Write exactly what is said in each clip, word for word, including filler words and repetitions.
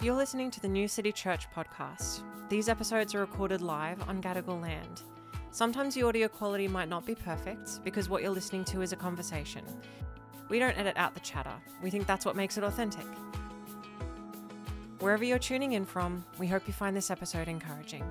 You're listening to the New City Church podcast. These episodes are recorded live on Gadigal land. Sometimes the audio quality might not be perfect because what you're listening to is a conversation. We don't edit out the chatter. We think that's what makes it authentic. Wherever you're tuning in from, we hope you find this episode encouraging.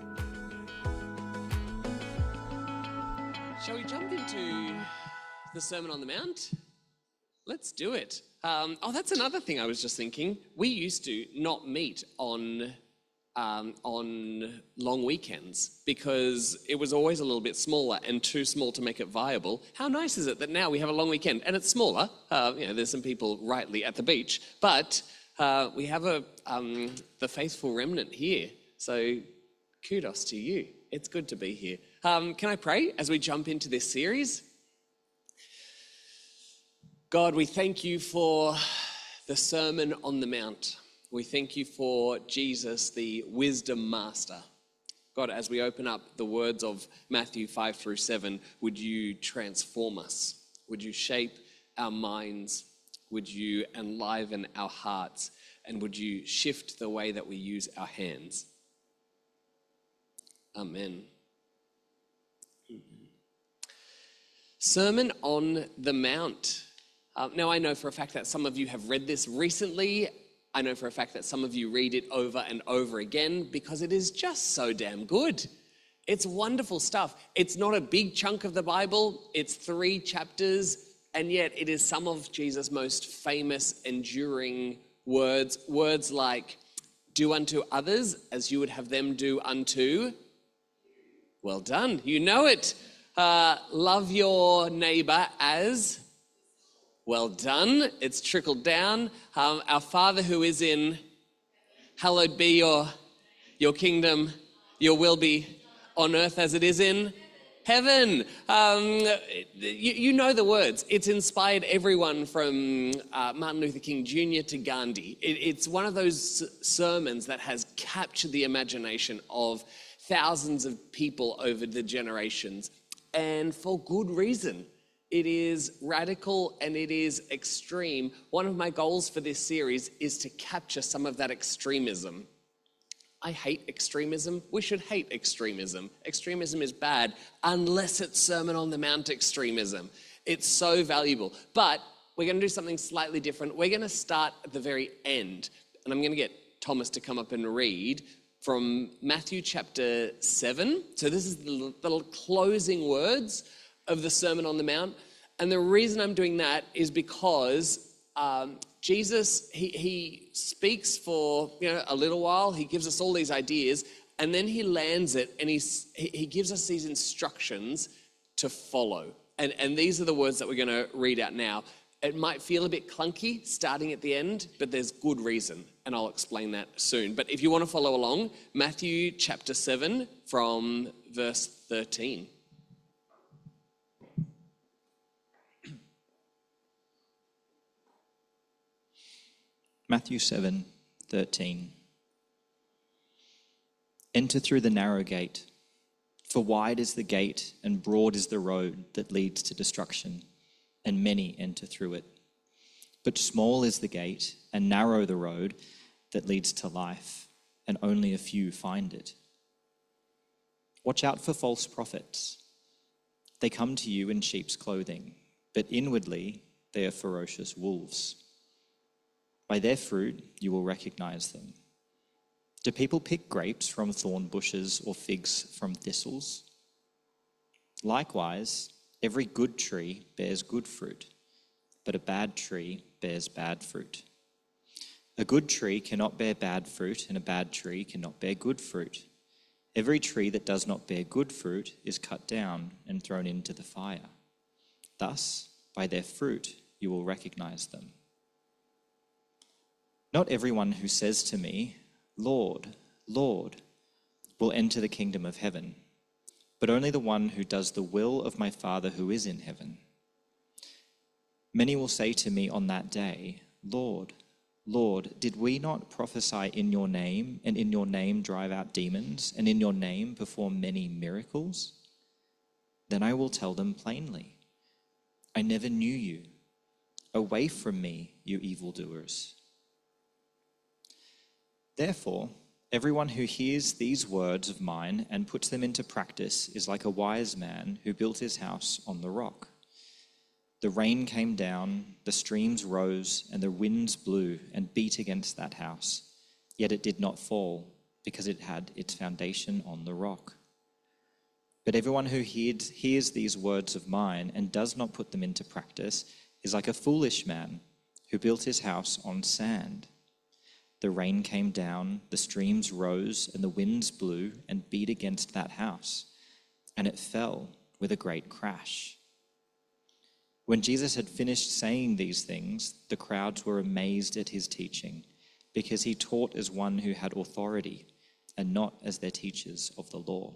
Shall we jump into the Sermon on the Mount? Let's do it. Um, oh, that's another thing I was just thinking. We used to not meet on um, on long weekends because it was always a little bit smaller and too small to make it viable. How nice is it that now we have a long weekend and it's smaller? Uh, you know, there's some people rightly at the beach, but uh, we have a um, the faithful remnant here. So kudos to you. It's good to be here. Um, can I pray as we jump into this series? God, we thank you for the Sermon on the Mount. We thank you for Jesus, the wisdom master. God, as we open up the words of Matthew five through seven, would you transform us? Would you shape our minds? Would you enliven our hearts? And would you shift the way that we use our hands? Amen. Sermon on the Mount. Uh, now, I know for a fact that some of you have read this recently. I know for a fact that some of you read it over and over again because it is just so damn good. It's wonderful stuff. It's not a big chunk of the Bible. It's three chapters, and yet it is some of Jesus' most famous, enduring words. Words like, do unto others as you would have them do unto. Well done. You know it. Uh, love your neighbor as. Well done. It's trickled down. Um, our Father who is in, hallowed be your, your kingdom. Your will be on earth as it is in heaven. Um, you, you know the words. It's inspired everyone from uh, Martin Luther King Junior to Gandhi. It, it's one of those sermons that has captured the imagination of thousands of people over the generations, and for good reason. It is radical and it is extreme. One of my goals for this series is to capture some of that extremism. I hate extremism. We should hate extremism. Extremism is bad unless it's Sermon on the Mount extremism. It's so valuable. But we're going to do something slightly different. We're going to start at the very end. And I'm going to get Thomas to come up and read from Matthew chapter seven. So this is the little closing words of the Sermon on the Mount. And the reason I'm doing that is because um, Jesus, he, he speaks for you know a little while. He gives us all these ideas, and then he lands it, and he's, he, he gives us these instructions to follow. And, and these are the words that we're going to read out now. It might feel a bit clunky starting at the end, but there's good reason, and I'll explain that soon. But if you want to follow along, Matthew chapter seven from verse thirteen. Matthew seven thirteen. Enter through the narrow gate, for wide is the gate and broad is the road that leads to destruction, and many enter through it. But small is the gate and narrow the road that leads to life, and only a few find it. Watch out for false prophets. They come to you in sheep's clothing, but inwardly they are ferocious wolves. By their fruit you will recognize them. Do people pick grapes from thorn bushes or figs from thistles? Likewise, every good tree bears good fruit, but a bad tree bears bad fruit. A good tree cannot bear bad fruit, and a bad tree cannot bear good fruit. Every tree that does not bear good fruit is cut down and thrown into the fire. Thus, by their fruit you will recognize them. Not everyone who says to me, Lord, Lord, will enter the kingdom of heaven, but only the one who does the will of my Father who is in heaven. Many will say to me on that day, Lord, Lord, did we not prophesy in your name, and in your name drive out demons, and in your name perform many miracles? Then I will tell them plainly, I never knew you. Away from me, you evildoers. Therefore, everyone who hears these words of mine and puts them into practice is like a wise man who built his house on the rock. The rain came down, the streams rose, and the winds blew and beat against that house. Yet it did not fall, because it had its foundation on the rock. But everyone who hears, hears these words of mine and does not put them into practice is like a foolish man who built his house on sand. The rain came down, the streams rose, and the winds blew and beat against that house, and it fell with a great crash. When Jesus had finished saying these things, the crowds were amazed at his teaching, because he taught as one who had authority and not as their teachers of the law.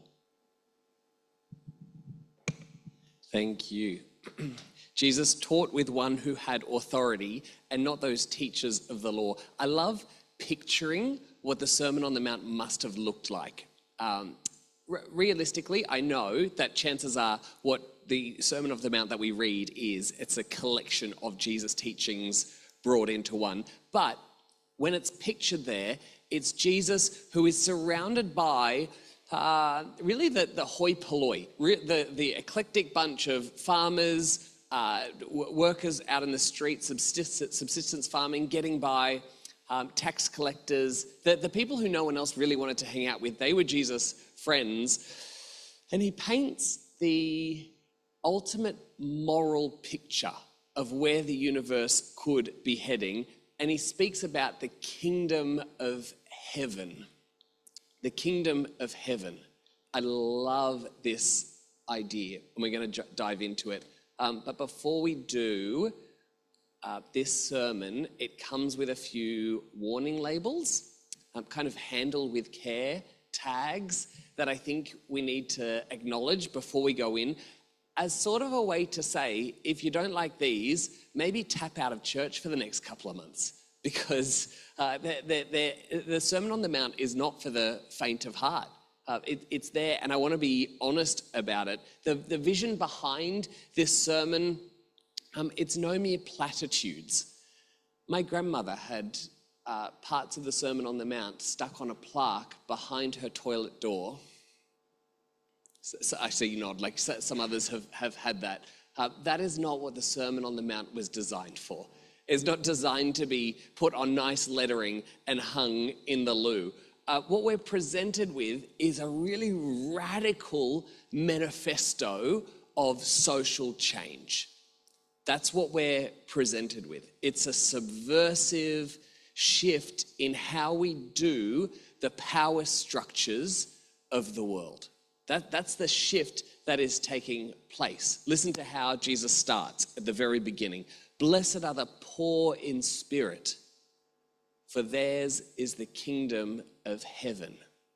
Thank you. Jesus taught with one who had authority and not those teachers of the law. I love picturing what the Sermon on the Mount must have looked like. Um, re- realistically, I know that chances are what the Sermon of the Mount that we read is, it's a collection of Jesus' teachings brought into one. But when it's pictured there, it's Jesus who is surrounded by uh, really the, the hoi polloi, re- the, the eclectic bunch of farmers, uh, w- workers out in the street, subsistence, subsistence farming, getting by, um, tax collectors, the, the people who no one else really wanted to hang out with. They were Jesus' friends. And he paints the ultimate moral picture of where the universe could be heading. And he speaks about the kingdom of heaven. The kingdom of heaven. I love this idea, and we're going to j- dive into it. Um, but before we do, uh, this sermon, it comes with a few warning labels, um, kind of handle with care tags that I think we need to acknowledge before we go in, as sort of a way to say, if you don't like these, maybe tap out of church for the next couple of months. Because uh, they're, they're, they're, the Sermon on the Mount is not for the faint of heart. Uh, it, it's there, and I want to be honest about it. The, the vision behind this sermon, um, it's no mere platitudes. My grandmother had uh, parts of the Sermon on the Mount stuck on a plaque behind her toilet door. So, so I see you nod, like so, some others have, have had that. Uh, that is not what the Sermon on the Mount was designed for. It's not designed to be put on nice lettering and hung in the loo. Uh, what we're presented with is a really radical manifesto of social change. That's what we're presented with. It's a subversive shift in how we do the power structures of the world. That, that's the shift that is taking place. Listen to how Jesus starts at the very beginning. Blessed are the poor in spirit, for theirs is the kingdom of heaven.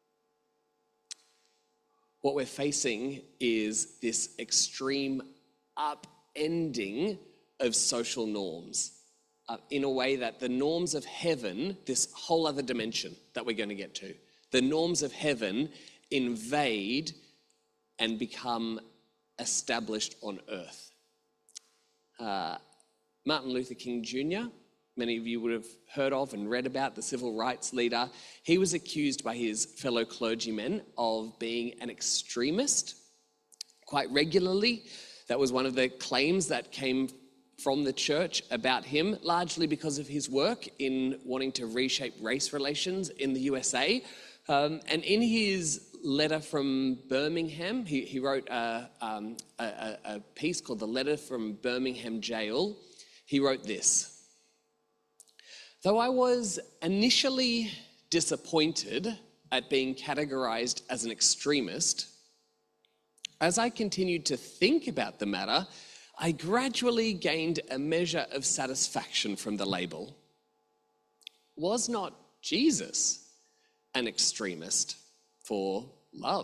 What we're facing is this extreme upending of social norms uh, in a way that the norms of heaven, this whole other dimension that we're going to get to, the norms of heaven invade and become established on earth. Uh, Martin Luther King Junior, many of you would have heard of and read about, the civil rights leader. He was accused by his fellow clergymen of being an extremist quite regularly. That was one of the claims that came from the church about him, largely because of his work in wanting to reshape race relations in the U S A. Um, and in his letter from Birmingham, he, he wrote a, um, a, a piece called The Letter from Birmingham Jail. He wrote this: though I was initially disappointed at being categorized as an extremist, as I continued to think about the matter, I gradually gained a measure of satisfaction from the label. Was not Jesus an extremist for love?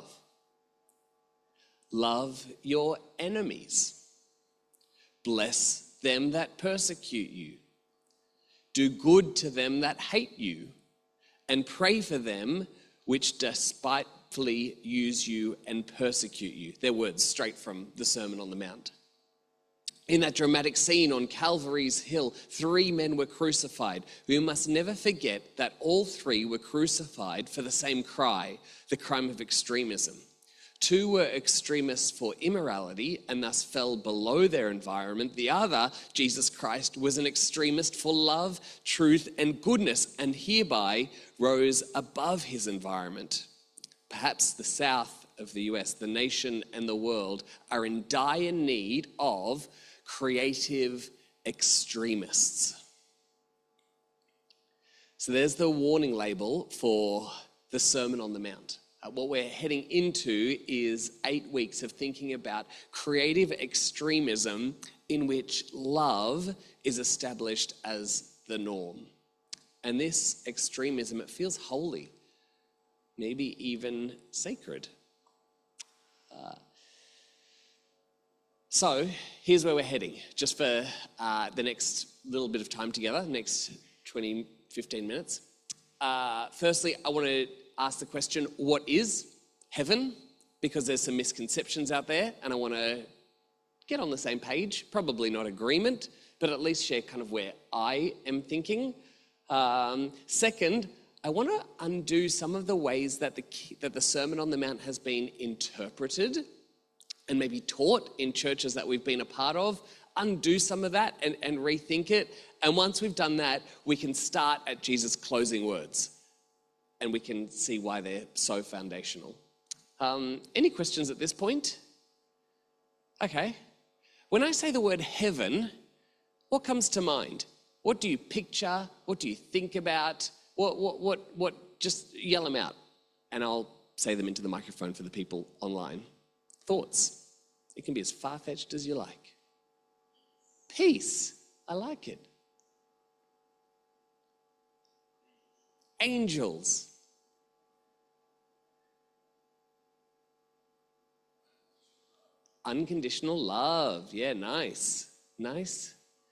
Love your enemies. Bless them that persecute you. Do good to them that hate you, and pray for them which despitefully use you and persecute you. They're words straight from the Sermon on the Mount. In that dramatic scene on Calvary's Hill, three men were crucified. We must never forget that all three were crucified for the same cry, the crime of extremism. Two were extremists for immorality and thus fell below their environment. The other, Jesus Christ, was an extremist for love, truth, and goodness, and hereby rose above his environment. Perhaps the South of the U S, the nation and the world, are in dire need of creative extremists. So there's the warning label for the Sermon on the Mount. Uh, what we're heading into is eight weeks of thinking about creative extremism in which love is established as the norm. And this extremism, it feels holy, maybe even sacred. Uh, So here's where we're heading, just for uh, the next little bit of time together, next twenty, fifteen minutes. Uh, firstly, I want to ask the question, what is heaven? Because there's some misconceptions out there, and I want to get on the same page, probably not agreement, but at least share kind of where I am thinking. Um, second, I want to undo some of the ways that the, that the Sermon on the Mount has been interpreted and maybe taught in churches that we've been a part of, undo some of that and, and rethink it. And once we've done that, we can start at Jesus' closing words and we can see why they're so foundational. Um, any questions at this point? Okay. When I say the word heaven, what comes to mind? What do you picture? What do you think about? What, what, what, what? Just yell them out and I'll say them into the microphone for the people online. Thoughts. It can be as far-fetched as you like. Peace. I like it. Angels. Unconditional love. Yeah, nice. Nice.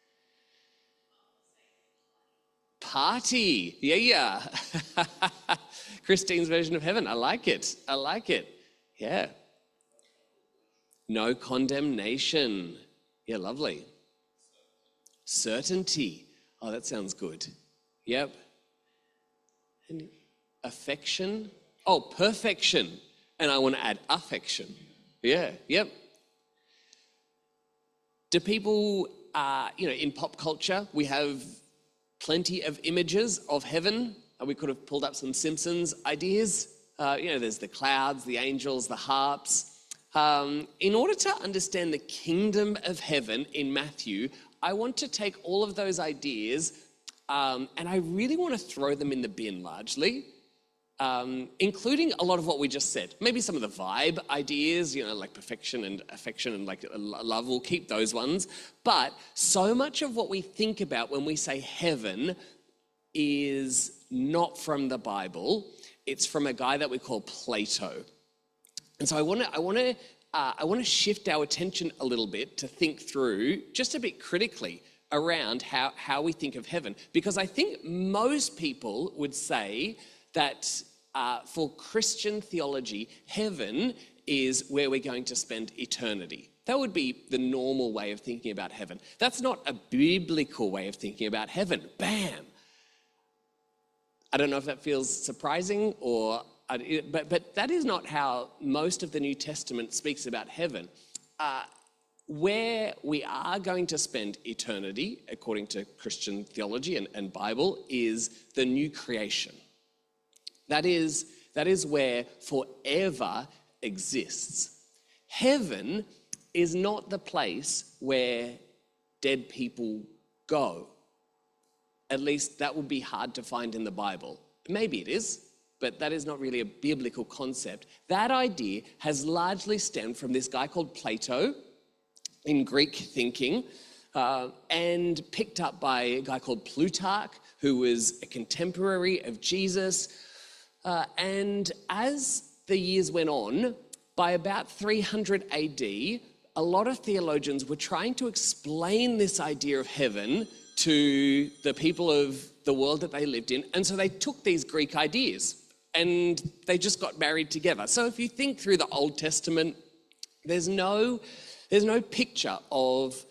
Party. Yeah, yeah. Christine's version of heaven. I like it. I like it. Yeah. No condemnation. Yeah, lovely. Certainty. Oh, that sounds good. Yep. And affection. Oh, perfection. And I want to add affection. Yeah, yep. Do people, uh, you know, in pop culture, we have plenty of images of heaven. We could have pulled up some Simpsons ideas. Uh, you know, there's the clouds, the angels, the harps. Um, in order to understand the kingdom of heaven in Matthew, I want to take all of those ideas um, and I really want to throw them in the bin largely, um, including a lot of what we just said. Maybe some of the vibe ideas, you know, like perfection and affection and like love, we'll keep those ones. But so much of what we think about when we say heaven is not from the Bible. It's from a guy that we call Plato. And so I want to I want to uh, I want to shift our attention a little bit to think through just a bit critically around how, how we think of heaven, because I think most people would say that uh, for Christian theology, heaven is where we're going to spend eternity. That would be the normal way of thinking about heaven. That's not a biblical way of thinking about heaven. Bam! I don't know if that feels surprising or. But, but that is not how most of the New Testament speaks about heaven. Uh, where we are going to spend eternity, according to Christian theology and, and Bible, is the new creation. That is, that is where forever exists. Heaven is not the place where dead people go. At least that would be hard to find in the Bible. Maybe it is. But that is not really a biblical concept. That idea has largely stemmed from this guy called Plato in Greek thinking, uh, and picked up by a guy called Plutarch, who was a contemporary of Jesus. Uh, and as the years went on, by about three hundred A D, a lot of theologians were trying to explain this idea of heaven to the people of the world that they lived in. And so they took these Greek ideas and they just got married together. So if you think through the Old Testament, there's no, there's no picture of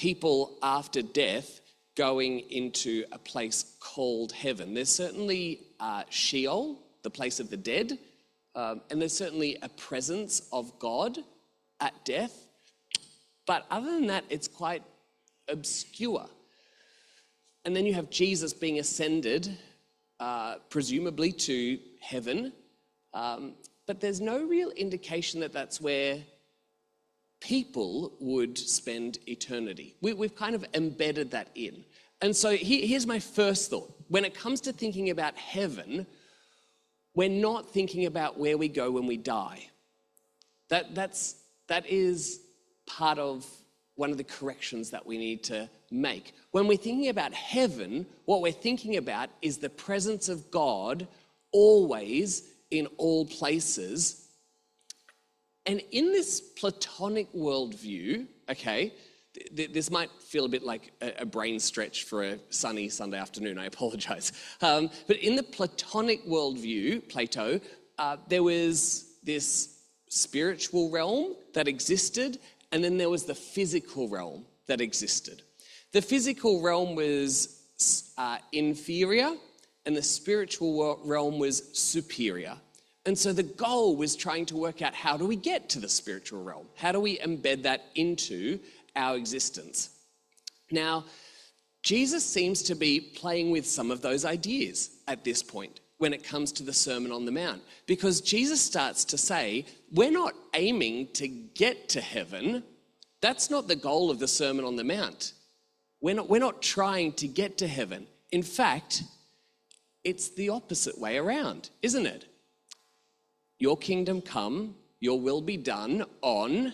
people after death going into a place called heaven. There's certainly uh, Sheol, the place of the dead, um, and there's certainly a presence of God at death. But other than that, it's quite obscure. And then you have Jesus being ascended, uh, presumably to heaven, um, but there's no real indication that that's where people would spend eternity. We, we've kind of embedded that in. And so here, here's my first thought. When it comes to thinking about heaven, we're not thinking about where we go when we die. That, that's, that is part of one of the corrections that we need to make. When we're thinking about heaven, what we're thinking about is the presence of God always in all places. And in this Platonic worldview, okay, th- this might feel a bit like a, a brain stretch for a sunny Sunday afternoon, I apologize. Um, but in the Platonic worldview, Plato, uh, there was this spiritual realm that existed, and then there was the physical realm that existed. The physical realm was uh, inferior, and the spiritual realm was superior. And so the goal was trying to work out, how do we get to the spiritual realm? How do we embed that into our existence? Now, Jesus seems to be playing with some of those ideas at this point when it comes to the Sermon on the Mount, because Jesus starts to say, we're not aiming to get to heaven. That's not the goal of the Sermon on the Mount. We're not, we're not trying to get to heaven. In fact, it's the opposite way around, isn't it? Your kingdom come, your will be done on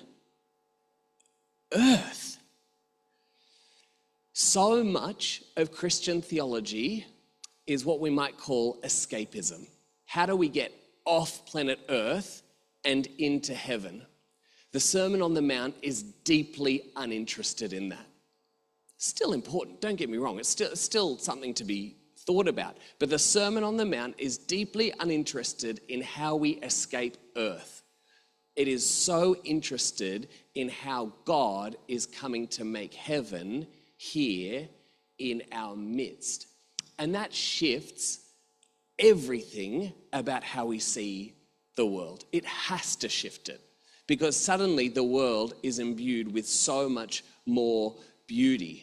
earth. So much of Christian theology is what we might call escapism. How do we get off planet Earth and into heaven? The Sermon on the Mount is deeply uninterested in that. Still important, don't get me wrong, it's still, it's still something to be thought about. But the Sermon on the Mount is deeply uninterested in how we escape earth. It is so interested in how God is coming to make heaven here in our midst. And that shifts everything about how we see the world. It has to shift it, because suddenly the world is imbued with so much more beauty.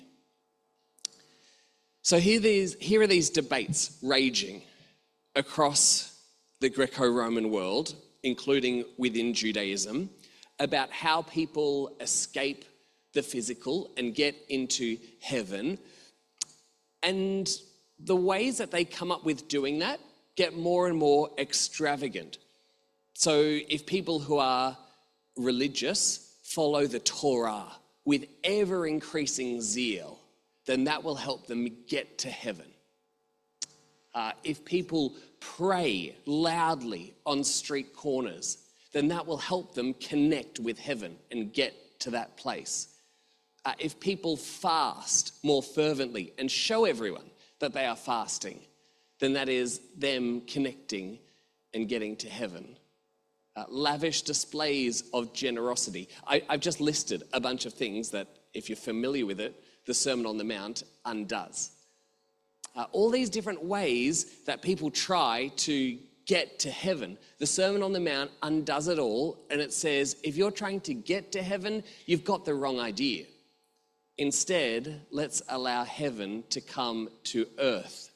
So here, these, here are these debates raging across the Greco-Roman world, including within Judaism, about how people escape the physical and get into heaven. And the ways that they come up with doing that get more and more extravagant. So if people who are religious follow the Torah with ever-increasing zeal, then that will help them get to heaven. Uh, if people pray loudly on street corners, then that will help them connect with heaven and get to that place. Uh, if people fast more fervently and show everyone that they are fasting, then that is them connecting and getting to heaven. Uh, lavish displays of generosity. I, I've just listed a bunch of things that, if you're familiar with it, the Sermon on the Mount undoes. Uh, all these different ways that people try to get to heaven. The Sermon on the Mount undoes it all, and it says, if you're trying to get to heaven, you've got the wrong idea. Instead, let's allow heaven to come to earth.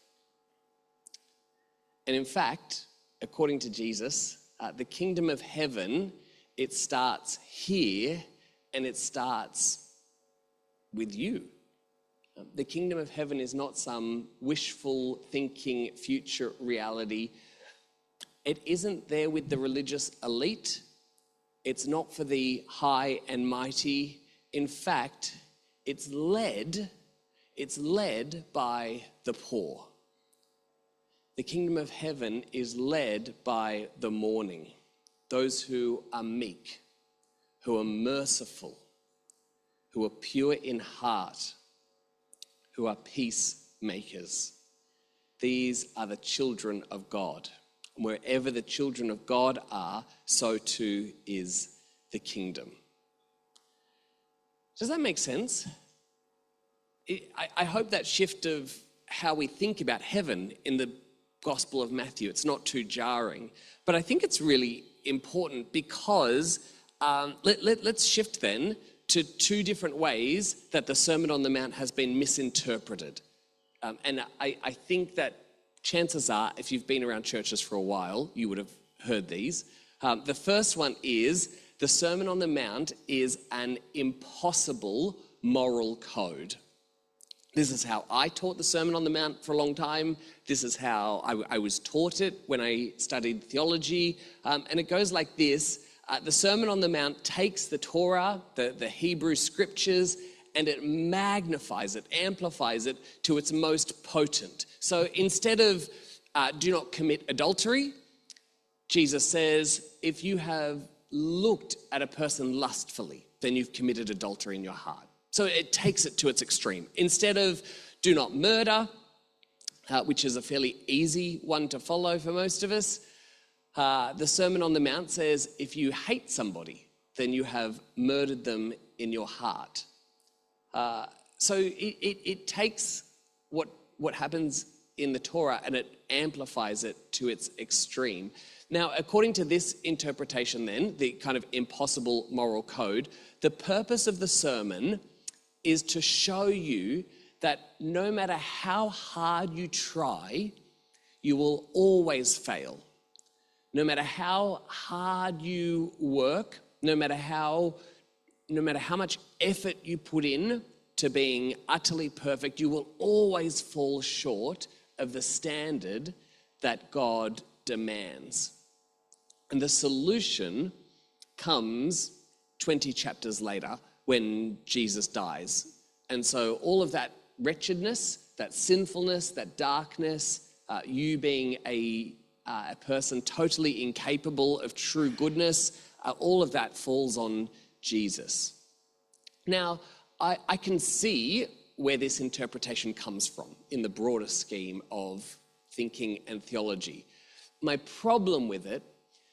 And in fact, according to Jesus, uh, the kingdom of heaven, it starts here, and it starts with you. The kingdom of heaven is not some wishful thinking future reality. It isn't there with the religious elite. It's not for the high and mighty. In fact, it's led, it's led by the poor. The kingdom of heaven is led by the mourning, those who are meek, who are merciful, who are pure in heart, who are peacemakers. These are the children of God. And wherever the children of God are, so too is the kingdom. Does that make sense? I, I hope that shift of how we think about heaven in the Gospel of Matthew, it's not too jarring. But I think it's really important because um, let, let, let's shift then to two different ways that the Sermon on the Mount has been misinterpreted. Um, and I, I think that chances are, if you've been around churches for a while, you would have heard these. Um, the first one is the Sermon on the Mount is an impossible moral code. This is how I taught the Sermon on the Mount for a long time. This is how I, I was taught it when I studied theology. Um, and it goes like this. Uh, the Sermon on the Mount takes the Torah, the, the Hebrew scriptures, and it magnifies it, amplifies it to its most potent. So instead of uh, do not commit adultery, Jesus says, if you have looked at a person lustfully, then you've committed adultery in your heart. So it takes it to its extreme. Instead of do not murder, uh, which is a fairly easy one to follow for most of us, uh, the Sermon on the Mount says, if you hate somebody, then you have murdered them in your heart. Uh, so it, it, it takes what, what happens in the Torah and it amplifies it to its extreme. Now, according to this interpretation then, the kind of impossible moral code, the purpose of the sermon is to show you that no matter how hard you try, you will always fail. No matter how hard you work, no matter how, no matter how much effort you put in to being utterly perfect, you will always fall short of the standard that God demands. And the solution comes twenty chapters later when Jesus dies. And so all of that wretchedness, that sinfulness, that darkness, uh, you being a, uh, a person totally incapable of true goodness, uh, all of that falls on Jesus. Now, I, I can see where this interpretation comes from in the broader scheme of thinking and theology. My problem with it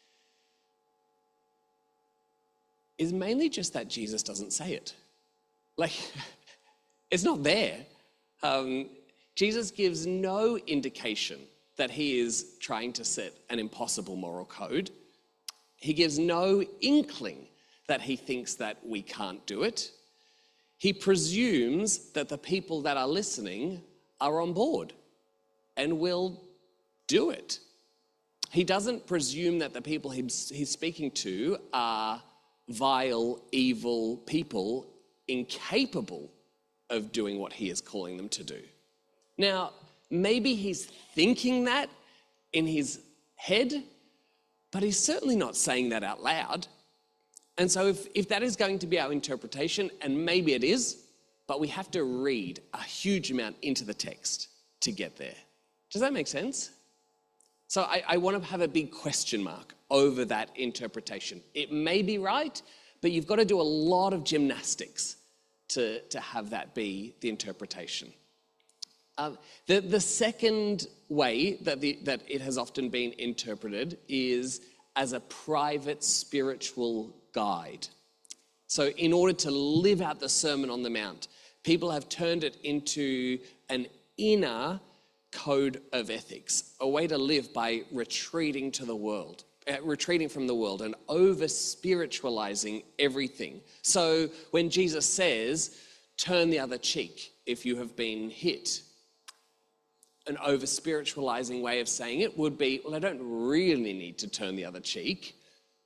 is mainly just that Jesus doesn't say it. Like, it's not there. Um, Jesus gives no indication that he is trying to set an impossible moral code. He gives no inkling that he thinks that we can't do it. He presumes that the people that are listening are on board and will do it. He doesn't presume that the people he's, he's speaking to are vile, evil people incapable of doing what he is calling them to do. Now, maybe he's thinking that in his head, but he's certainly not saying that out loud. And so if, if that is going to be our interpretation, and maybe it is, but we have to read a huge amount into the text to get there. Does that make sense? So I, I want to have a big question mark over that interpretation. It may be right, but you've got to do a lot of gymnastics to, to have that be the interpretation. Um, the, the second way that, the, that it has often been interpreted is as a private spiritual guide. So in order to live out the Sermon on the Mount, people have turned it into an inner code of ethics, a way to live by retreating to the world, uh, retreating from the world and over-spiritualizing everything. So when Jesus says, turn the other cheek if you have been hit, an over-spiritualizing way of saying it would be, well, I don't really need to turn the other cheek.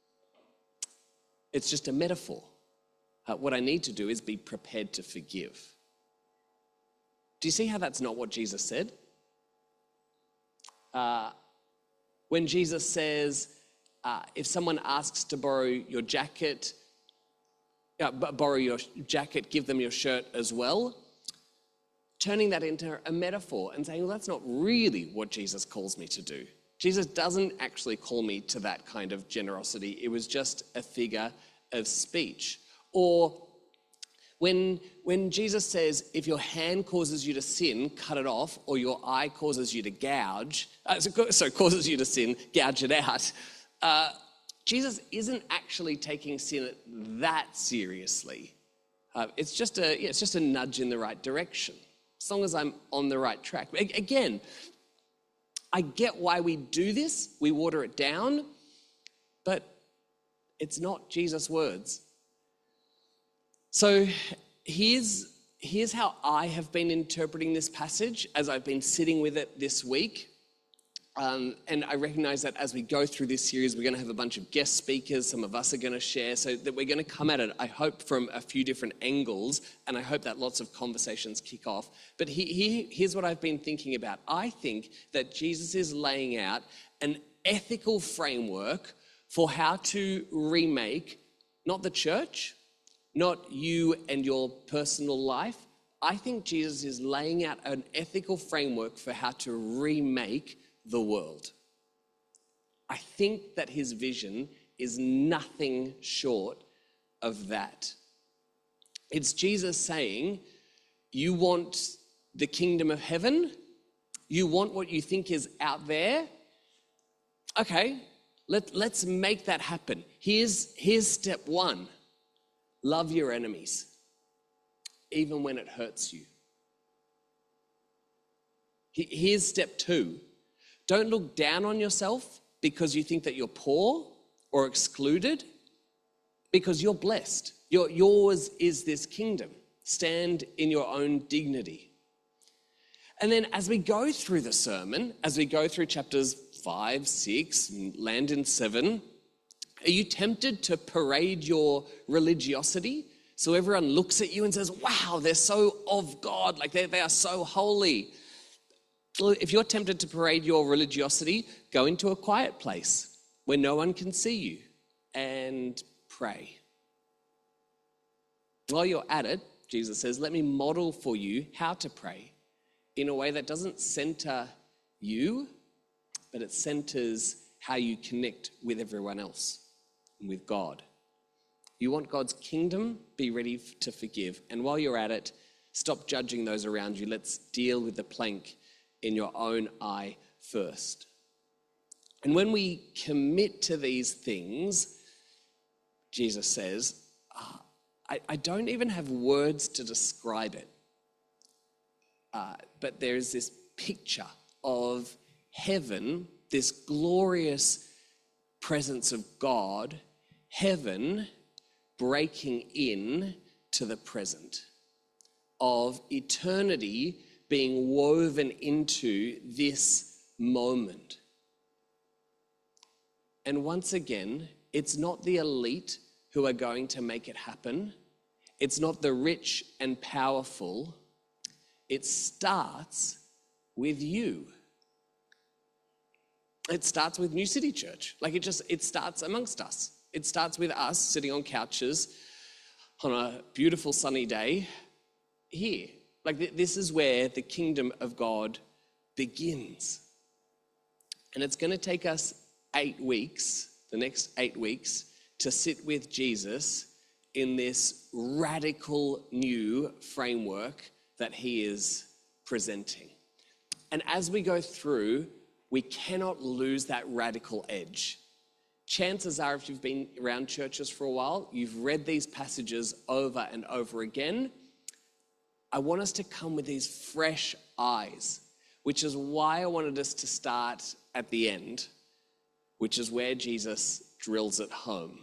It's just a metaphor. Uh, what I need to do is be prepared to forgive. Do you see how that's not what Jesus said? Uh, when Jesus says, uh, if someone asks to borrow your jacket, uh, b- borrow your jacket, give them your shirt as well, turning that into a metaphor and saying, well, that's not really what Jesus calls me to do. Jesus doesn't actually call me to that kind of generosity. It was just a figure of speech. Or when, when Jesus says, if your hand causes you to sin, cut it off, or your eye causes you to gouge, uh, so, so causes you to sin, gouge it out, uh, Jesus isn't actually taking sin that seriously. Uh, it's just a yeah, it's just a nudge in the right direction, as long as I'm on the right track. A- again, I get why we do this. We water it down, but it's not Jesus' words. So here's, here's how I have been interpreting this passage as I've been sitting with it this week. Um, and I recognize that as we go through this series, we're going to have a bunch of guest speakers. Some of us are going to share, so that we're going to come at it, I hope, from a few different angles, and I hope that lots of conversations kick off. But he, he, here's what I've been thinking about. I think that Jesus is laying out an ethical framework for how to remake, not the church, not you and your personal life. I think Jesus is laying out an ethical framework for how to remake the world. I think that his vision is nothing short of that. It's Jesus saying, you want the kingdom of heaven? You want what you think is out there? Okay, let, let's make that happen. Here's, here's step one. Love your enemies, even when it hurts you. Here's step two. Don't look down on yourself because you think that you're poor or excluded, because you're blessed. Your, yours is this kingdom. Stand in your own dignity. And then as we go through the sermon, as we go through chapters five, six, and land in seven, are you tempted to parade your religiosity so everyone looks at you and says, wow, they're so of God, like they, they are so holy? If you're tempted to parade your religiosity, go into a quiet place where no one can see you and pray. While you're at it, Jesus says, let me model for you how to pray in a way that doesn't center you, but it centers how you connect with everyone else and with God. You want God's kingdom? Be ready to forgive. And while you're at it, stop judging those around you. Let's deal with the plank in your own eye first. And when we commit to these things, Jesus says, uh, I, I don't even have words to describe it. Uh, but there's this picture of heaven, this glorious presence of God, heaven breaking in to the present, of eternity being woven into this moment. And once again, it's not the elite who are going to make it happen. It's not the rich and powerful. It starts with you. It starts with New City Church. Like it just, it starts amongst us. It starts with us sitting on couches on a beautiful sunny day here. Like th- this is where the kingdom of God begins. And it's going to take us eight weeks, the next eight weeks, to sit with Jesus in this radical new framework that he is presenting. And as we go through, we cannot lose that radical edge. Chances are, if you've been around churches for a while, you've read these passages over and over again. I want us to come with these fresh eyes, which is why I wanted us to start at the end, which is where Jesus drills it home.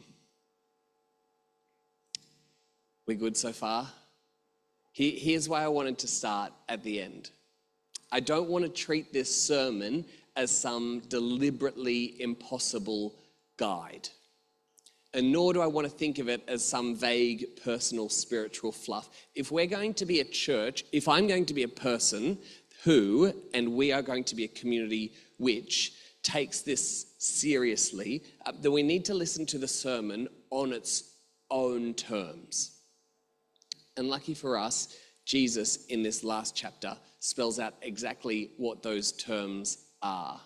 We good so far? Here's why I wanted to start at the end. I don't want to treat this sermon as some deliberately impossible guide. And nor do I want to think of it as some vague personal spiritual fluff. If we're going to be a church, if I'm going to be a person who, and we are going to be a community which takes this seriously, uh, then we need to listen to the sermon on its own terms. And lucky for us, Jesus in this last chapter spells out exactly what those terms are.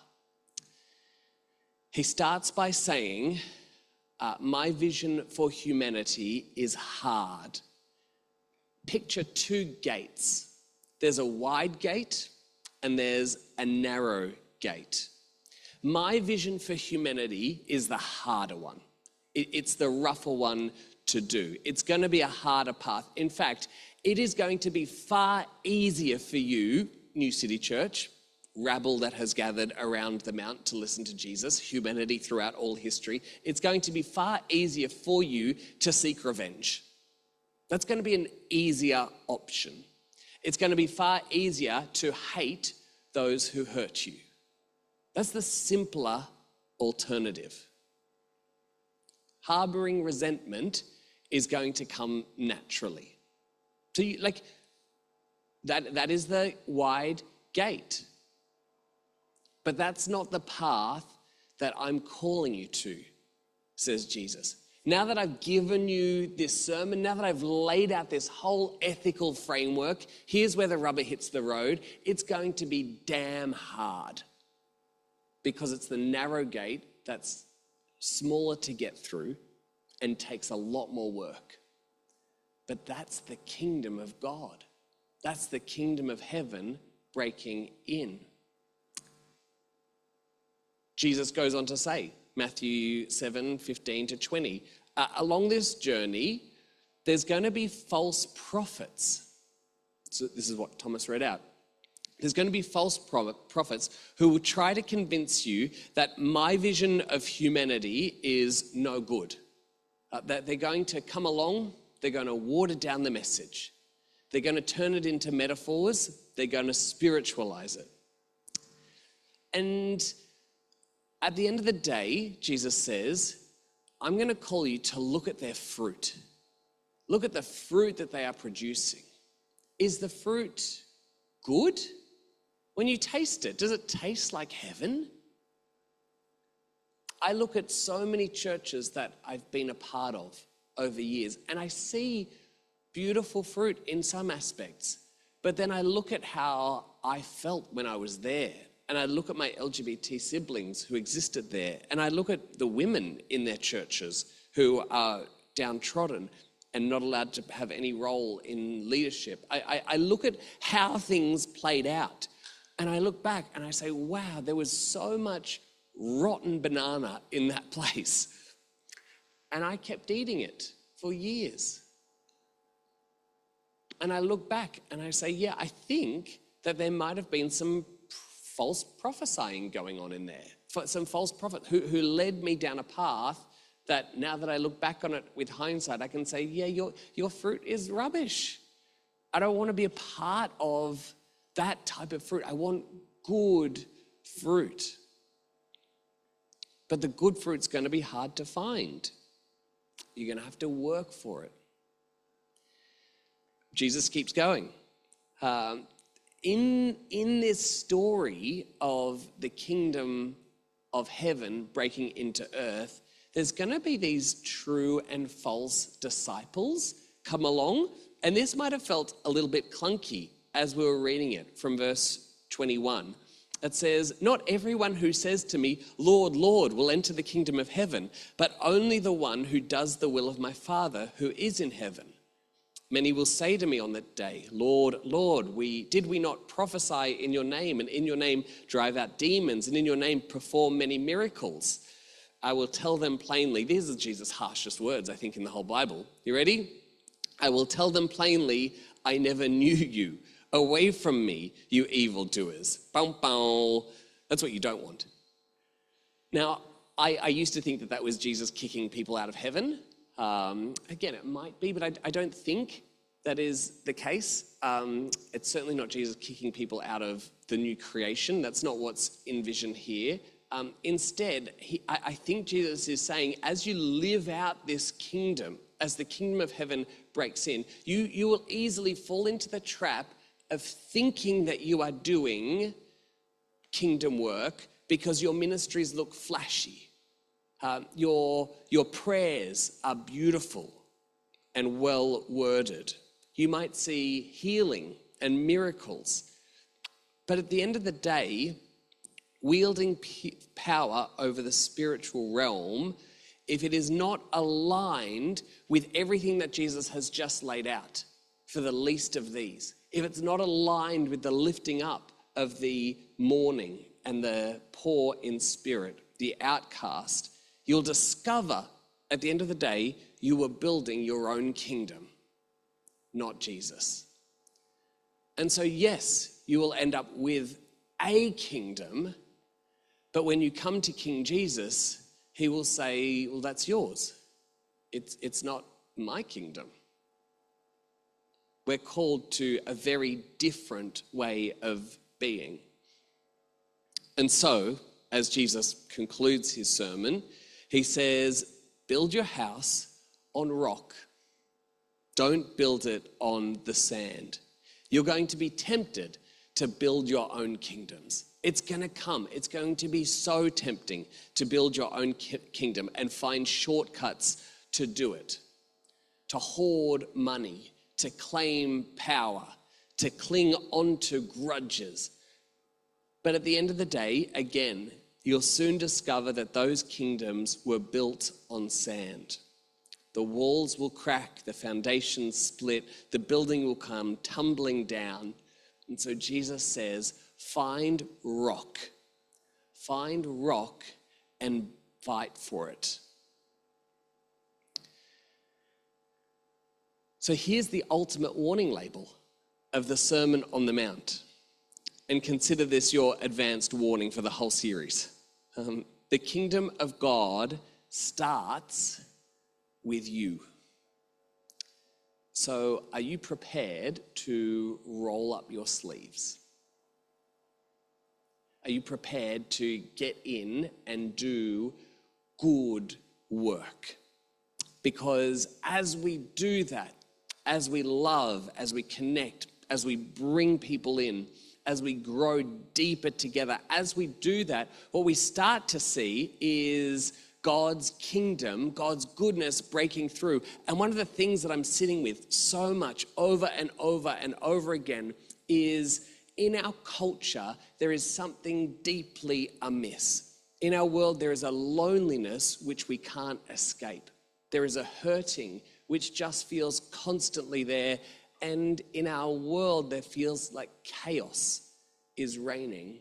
He starts by saying, uh, my vision for humanity is hard. Picture two gates. There's a wide gate and there's a narrow gate. My vision for humanity is the harder one. It, it's the rougher one to do. It's going to be a harder path. In fact, it is going to be far easier for you, New City Church, rabble that has gathered around the mount to listen to Jesus, humanity throughout all history. It's going to be far easier for you to seek revenge. That's going to be an easier option. It's going to be far easier to hate those who hurt you. That's the simpler alternative. Harboring resentment is going to come naturally. So, you, like, that, that is the wide gate. But that's not the path that I'm calling you to, says Jesus. Now that I've given you this sermon, now that I've laid out this whole ethical framework, here's where the rubber hits the road. It's going to be damn hard because it's the narrow gate that's smaller to get through and takes a lot more work. But that's the kingdom of God. That's the kingdom of heaven breaking in. Jesus goes on to say, Matthew seven, fifteen to twenty, uh, along this journey, there's going to be false prophets. So this is what Thomas read out. There's going to be false prophets who will try to convince you that my vision of humanity is no good. Uh, that they're going to come along, they're going to water down the message. They're going to turn it into metaphors. They're going to spiritualize it. And at the end of the day, Jesus says, I'm going to call you to look at their fruit. Look at the fruit that they are producing. Is the fruit good? When you taste it, does it taste like heaven? I look at so many churches that I've been a part of over years, and I see beautiful fruit in some aspects. But then I look at how I felt when I was there, and I look at my L G B T siblings who existed there, and I look at the women in their churches who are downtrodden and not allowed to have any role in leadership. I, I, I look at how things played out, and I look back and I say, wow, there was so much rotten banana in that place. And I kept eating it for years. And I look back and I say, yeah, I think that there might have been some false prophesying going on in there. Some false prophet who, who led me down a path that now that I look back on it with hindsight, I can say, yeah, your, your fruit is rubbish. I don't want to be a part of that type of fruit. I want good fruit. But the good fruit's going to be hard to find. You're going to have to work for it. Jesus keeps going. Um, in, in this story of the kingdom of heaven breaking into earth, there's going to be these true and false disciples come along. And this might have felt a little bit clunky as we were reading it from verse twenty-one. It says, not everyone who says to me, Lord, Lord, will enter the kingdom of heaven, but only the one who does the will of my Father who is in heaven. Many will say to me on that day, Lord, Lord, we did we not prophesy in your name, and in your name drive out demons, and in your name perform many miracles? I will tell them plainly. These are Jesus' harshest words, I think, in the whole Bible. You ready? I will tell them plainly, I never knew you. Away from me, you evildoers. Bow, bow. That's what you don't want. Now, I, I used to think that that was Jesus kicking people out of heaven. Um, again, it might be, but I, I don't think that is the case. Um, it's certainly not Jesus kicking people out of the new creation. That's not what's envisioned here. Um, instead, he, I, I think Jesus is saying, as you live out this kingdom, as the kingdom of heaven breaks in, you, you will easily fall into the trap of thinking that you are doing kingdom work because your ministries look flashy. Uh, your, your prayers are beautiful and well worded. You might see healing and miracles. But at the end of the day, wielding p- power over the spiritual realm, if it is not aligned with everything that Jesus has just laid out for the least of these, if it's not aligned with the lifting up of the mourning and the poor in spirit, the outcast, you'll discover at the end of the day, you were building your own kingdom, not Jesus. And so, yes, you will end up with a kingdom, but when you come to King Jesus, he will say, well, that's yours. It's, it's not my kingdom. We're called to a very different way of being. And so, as Jesus concludes his sermon, he says, build your house on rock. Don't build it on the sand. You're going to be tempted to build your own kingdoms. It's going to come. It's going to be so tempting to build your own ki- kingdom and find shortcuts to do it, to hoard money, to claim power, to cling onto grudges. But at the end of the day, again, you'll soon discover that those kingdoms were built on sand. The walls will crack, the foundations split, the building will come tumbling down. And so Jesus says, find rock. Find rock and fight for it. So here's the ultimate warning label of the Sermon on the Mount. And consider this your advanced warning for the whole series. Um, the kingdom of God starts with you. So are you prepared to roll up your sleeves? Are you prepared to get in and do good work? Because as we do that, as we love, as we connect, as we bring people in, as we grow deeper together, as we do that, what we start to see is God's kingdom, God's goodness breaking through. And one of the things that I'm sitting with so much over and over and over again is in our culture, there is something deeply amiss. In our world, there is a loneliness which we can't escape. There is a hurting which just feels constantly there. And in our world, there feels like chaos is reigning.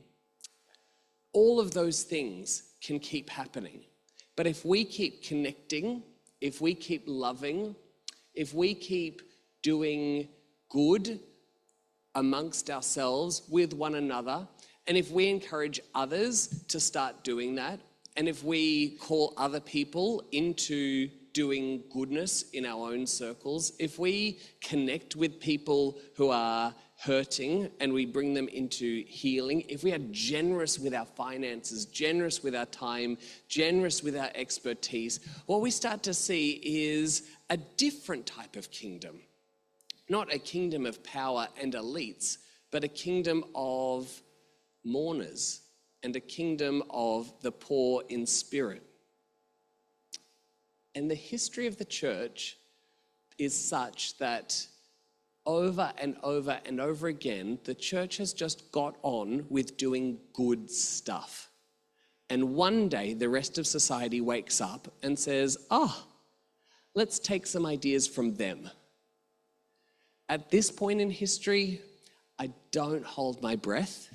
All of those things can keep happening. But if we keep connecting, if we keep loving, if we keep doing good amongst ourselves with one another, and if we encourage others to start doing that, and if we call other people into doing goodness in our own circles, if we connect with people who are hurting and we bring them into healing, if we are generous with our finances, generous with our time, generous with our expertise, what we start to see is a different type of kingdom. Not a kingdom of power and elites, but a kingdom of mourners and a kingdom of the poor in spirit. And the history of the church is such that over and over and over again, the church has just got on with doing good stuff. And one day, the rest of society wakes up and says, oh, let's take some ideas from them. At this point in history, I don't hold my breath,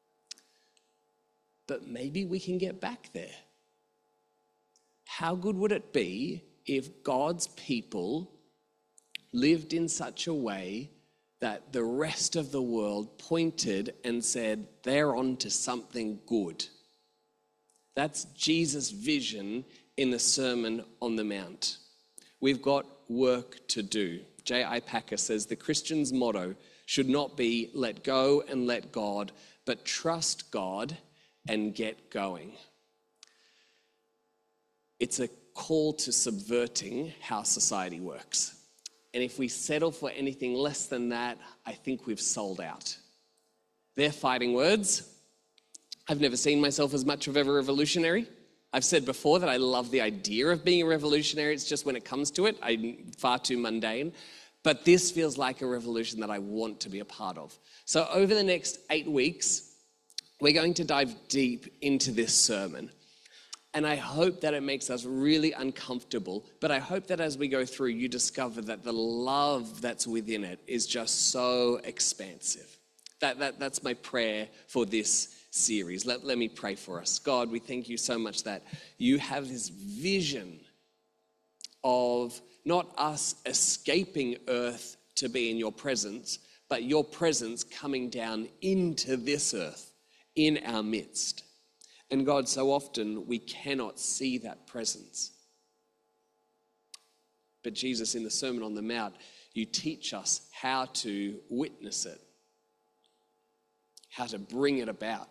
but maybe we can get back there. How good would it be if God's people lived in such a way that the rest of the world pointed and said, they're on to something good? That's Jesus' vision in the Sermon on the Mount. We've got work to do. J I Packer says the Christian's motto should not be let go and let God, but trust God and get going. It's a call to subverting how society works. And if we settle for anything less than that, I think we've sold out. They're fighting words. I've never seen myself as much of a revolutionary. I've said before that I love the idea of being a revolutionary. It's just when it comes to it, I'm far too mundane. But this feels like a revolution that I want to be a part of. So over the next eight weeks, we're going to dive deep into this sermon. And I hope that it makes us really uncomfortable, but I hope that as we go through, you discover that the love that's within it is just so expansive. That, that, that's my prayer for this series. Let, let me pray for us. God, we thank you so much that you have this vision of not us escaping earth to be in your presence, but your presence coming down into this earth, in our midst. And God, so often we cannot see that presence. But Jesus, in the Sermon on the Mount, you teach us how to witness it, how to bring it about.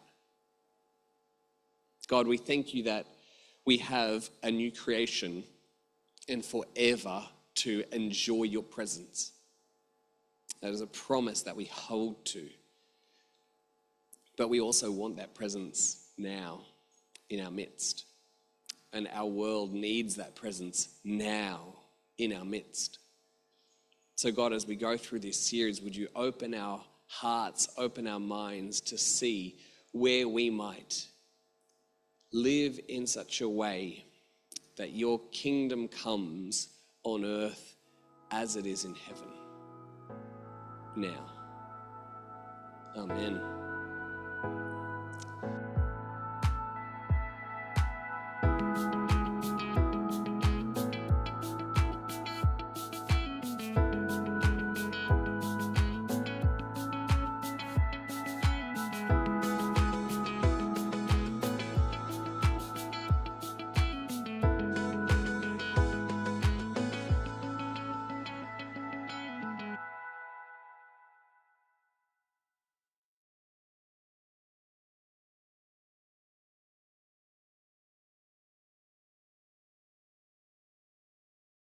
God, we thank you that we have a new creation and forever to enjoy your presence. That is a promise that we hold to. But we also want that presence now in our midst. And our world needs that presence now in our midst. So God, as we go through this series, would you open our hearts, open our minds to see where we might live in such a way that your kingdom comes on earth as it is in heaven now. Amen.